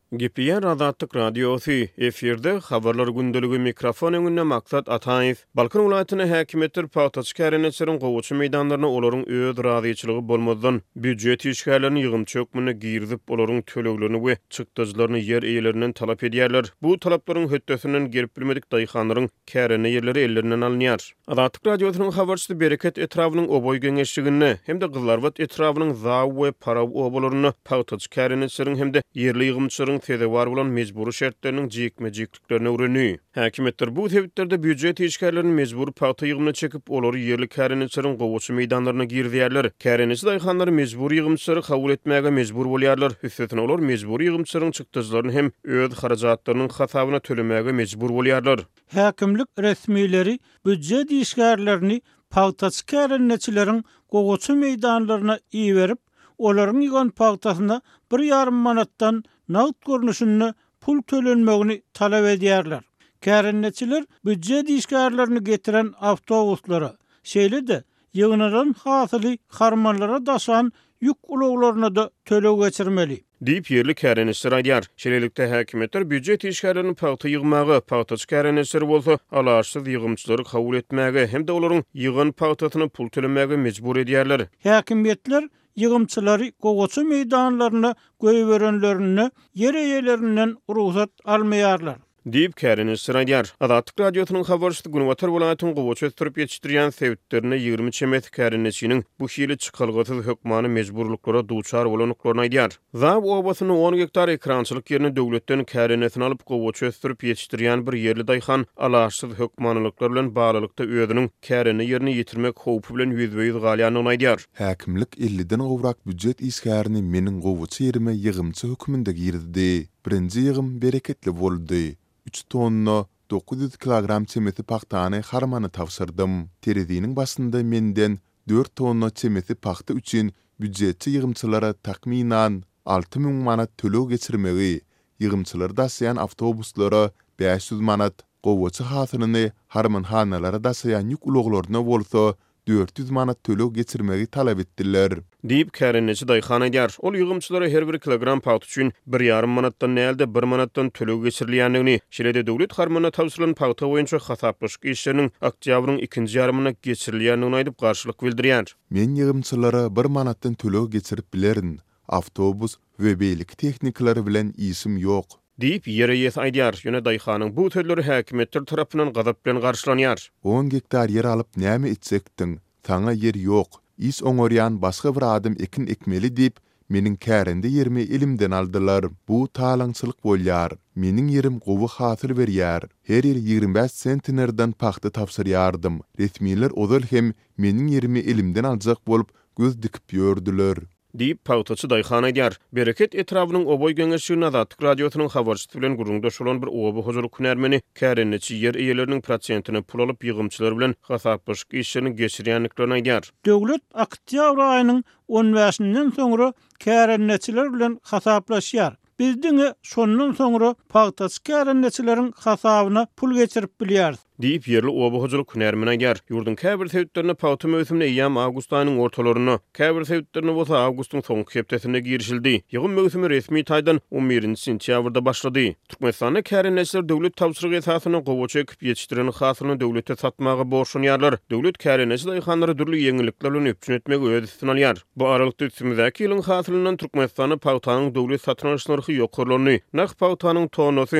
Gipiyen Azatlyk Radiosu efirde habarlar gündölügi mikrofon öňünde maksat Ataýew. Balkan welaýatyna häkimetler paýtaç kärenetçilerin gowuçy meýdanlaryna olaryň öz razyçylygy bolmadan büdjet işgärlerini ýygymçy hökmüne girdip olaryň töleglerini we çykdyjlaryny yer eýelerinden talap edýärler. Bu talaplaryň höttesinden gerip bilmedik daýhanlaryň kärene ýerleri ellerinden alınýar. Azatlyk Radiosynyň habarçysy Bereket Etrawynyň oboy geňeşligini hem-de Gyllarbat Etrawynyň zaw we paraw obalaryny paýtaç kärenetçilerin hem-de yerli ýygymçylaryň tede var bolan mejburi şertleriniň jekme-jekliklerini öwrenýär. Häkimetler bu sebäplerden büdjet işgärlerini mejburi paýta ýygymyna çekip olary yerli kärenetçilerin gowuçy meýdanlaryna girdýärler. Kärenetçi daýhanlary mejburi ýygymçylary kabul etmäge mejbur bolýarlar. Üstüne olar mejburi ýygymçylaryň çykdyjlaryny hem öz harajatlarynyň hasabyna tölemäge mejbur bolýarlar. Häkimlik resmiýleri büdjet işgärlerini paýtaç kärenetçileriň gowuçy meýdanlaryna iýerip, olaryň ýygan paýtasyna 1,5 manatdan nagd görnüşünde pul tölenmegini talap edýärler. Kärenetçiler büdjet işgärlerini getiren awtobuslara, şeýle-de ýygynaran hasyly harmanlara daşan ýük ulaglaryna da töleg geçirmeli. Diýip yerli kärenetçiler aýdýar. Şeýlelikde häkimetler büdjet işgärlerini paýta ýygmagy, paýtaç kärenetçiler bolsa, alaşsyz ýygymçylary kabul etmäge hem-de olaryň ýygan paýtasyna pul tölemäge mejbur edýärler. Häkimetler ýygymçylary gowuçy meýdanlaryna goýberenlerini yer eýelerinden ruhsat almaýarlar. Diýip kärenetçiler aýdýar. Azatlyk Radiosynyň habarçysy Günwatar welaýatynyň gowuçy ötürip ýetişdirýän sebäplerini 20 çemet kärenetçiniň bu şeýle çykalgysyz hökmany mejburluklara duçar bolanlyklaryny aýdýar. Zaw obasyny 10 hektar ekrançylyk ýerini döwletden kärenetini alyp gowuçy ötürip ýetişdirýän bir yerli daýhan alaşsyz hökmanlyklar bilen baglykda özüniň käreni ýerini ýetirmek howpy bilen ýüzbeýiz galýanyny aýdýar. Häkimlik 50-den gowrak büdjet işgärini meniň gowuçy ýerime ýygymçy hökmünde girdi. Birinji ýygym bereketli boldy. 3 tonna 900 kilogram çemeti paxtany harmany tawsyrdım. Terediniň başynda menden 4 tonna çemeti paxta üçin büdjetçi ýygymçylara takminan 6000 manat töleg geçirmegi, ýygymçylar daşaýan awtobuslara 500 manat, gowuçy hasylyny harmanhanalara daşaýan ýük ulaglaryna bolsa 400 manat töleg geçirmegi talap etdiler. Diýip kärenetçi daýhan aýdýar. Ol ýygymçylara her bir kilogram paýta üçin 1,5 manatdan näde 1 manatdan töleg geçirilýändigini, şeýle-de döwlet harmanyna tawsyrylan paýta boýunça hasaplaşyk işleriniň oktýabryň 2-nji ýarymyna geçirilýändigini aýdyp garşylyk bildirýär. Men ýygymçylara 1 manatdan töleg geçirip bilerin. Awtobus we beýlik tehnikalary bilen işim ýok. Diýip ýere-ýes aýdýar. Ýöne daýhanyň bu sözleri häkimetler tarapyndan gazap bilen garşylanýar. 10 hektar yer alyp näme etsekdiň? Taňa yer ýok. Is oňorýan başga bir adam ekin ekmeli diýip meniň kärende ýerimi elimden aldylar. Bu talaňçylyk bolýar. Meniň ýerim gowy hasyl berýär. Her ýer 25 sentnerden paxta tapsyrýardym. Resmiýetler ozal hem meniň ýerimi elimden aljak bolup göz dikip ýördüler. Diýip paýtaçy daýhan aýdýar. Bereket Etrawynyň oboy geňeşligine Azatlyk Radiosynyň habarçysy bilen gurulmda bolan bir oba huzurly künärmeni kärenetçi yer eýeleriniň prosentini pul alyp ýygymçylar bilen hasaplaşyk işlerini geçirýänliklaryny aýdýar. Döwlet oktýabr aýynyň 15-inden soňra kärenetçiler bilen hasaplaşýar. Bizdiňe şondan soňra paýtaç kärenetçileriň hasabyna pul geçirip bilýär. Diýip yerli oba huzurly künärmeni aýdýar. Ýurdun käbir sebäplerine paýta möhümine ýam awgust aýynyň ortalaryna, käbir sebäplerine bolsa awgustyň soňky hepdesinde girişildi. Ýygyn möhümi resmi taýdan 11-nji sentýabrda başlady. Türkmenistanda kärenetçiler döwlet tawsyrygy esasyna gowuçy ekip ýetişdiren hasylyny döwlete satmagy borçlanýarlar. Döwlet kärenetçi daýhanlary dürli ýeňillikler bilen öpçün etmegi öz üstüne alýar. Bu aralykda üstümizdäki ýylyň hasylynyň Türkmenistana paýtanyň döwlet satyn alyş narhy ýokurlygyny, naq paýtanyň tonnosy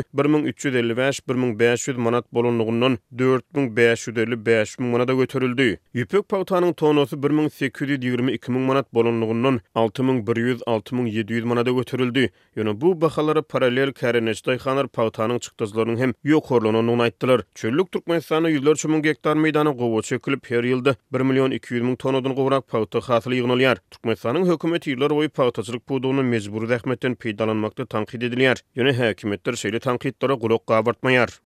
1355-1500 manat bolanlygyndan 4550-5000 manata götürüldi. Ýüpek paýtanyň tonnosy 1820-2000 manat bolanlygyndan 6100-6700 manata götürüldi. Ýöne bu bahalara paralel kärenetçi daýhanlar paýtanyň çykdyjlarynyň hem ýokurlygyny aýtdylar. Çöllük Türkmenistana ýüzlerçe müň hektar meýdany gowuçy ekilip her ýylda 1.200.000 tonnadan gowrak paýta hasyly ýygnalýar. Türkmenistanyň hökümeti ýyllar boýy paýtaçylyk pudugyny mejburi zähmetden peýdalanmakda tanqid edilýär. Ýöne häkimetler şeýle tanqidlere gulak gabartmaýar.